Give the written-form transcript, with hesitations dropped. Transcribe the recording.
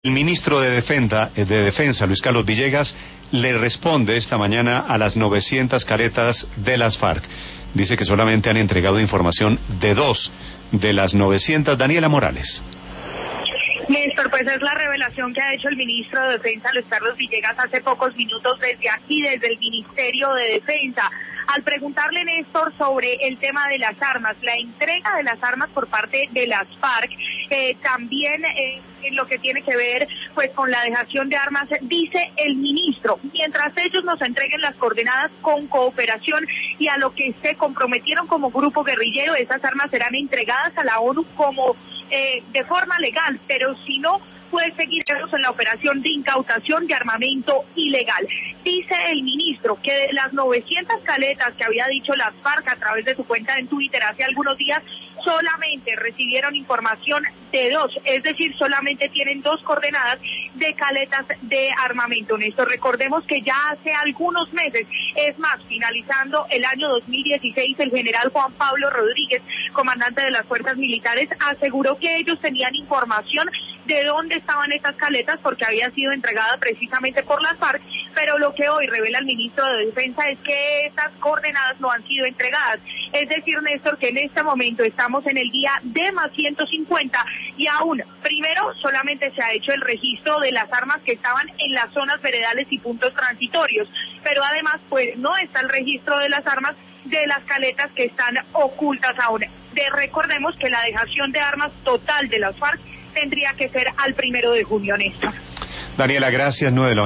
El ministro de Defensa, Luis Carlos Villegas, le responde esta mañana a las 900 caretas de las FARC. Dice que solamente han entregado información de 2 de las 900. Daniela Morales. Néstor, pues es la revelación que ha hecho el ministro de Defensa, Luis Carlos Villegas, hace pocos minutos desde aquí, desde el Ministerio de Defensa. Al preguntarle, Néstor, sobre el tema de las armas, la entrega de las armas por parte de las FARC, también en lo que tiene que ver pues con la dejación de armas, dice el ministro, mientras ellos nos entreguen las coordenadas con cooperación y a lo que se comprometieron como grupo guerrillero, esas armas serán entregadas a la ONU como de forma legal, pero si no, puede seguir en la operación de incautación de armamento ilegal. Dice el ministro que de las 900 caletas que había dicho las FARC a través de su cuenta en Twitter hace algunos días, solamente recibieron información de 2, es decir, solamente tienen 2 coordenadas de caletas de armamento. Néstor, recordemos que ya hace algunos meses, es más, finalizando el año 2016, el general Juan Pablo Rodríguez, comandante de las fuerzas militares, aseguró que ellos tenían información de dónde estaban estas caletas porque había sido entregada precisamente por las FARC, pero lo que hoy revela el ministro de Defensa es que estas coordenadas no han sido entregadas. Es decir, Néstor, que en este momento estamos en el día D más 150 y aún, primero, solamente se ha hecho el registro de las armas que estaban en las zonas veredales y puntos transitorios, pero además, pues, no está el registro de las armas de las caletas que están ocultas aún. Recordemos que la dejación de armas total de las FARC tendría que ser al 1 de junio, Néstor. Daniela, gracias. 9 de la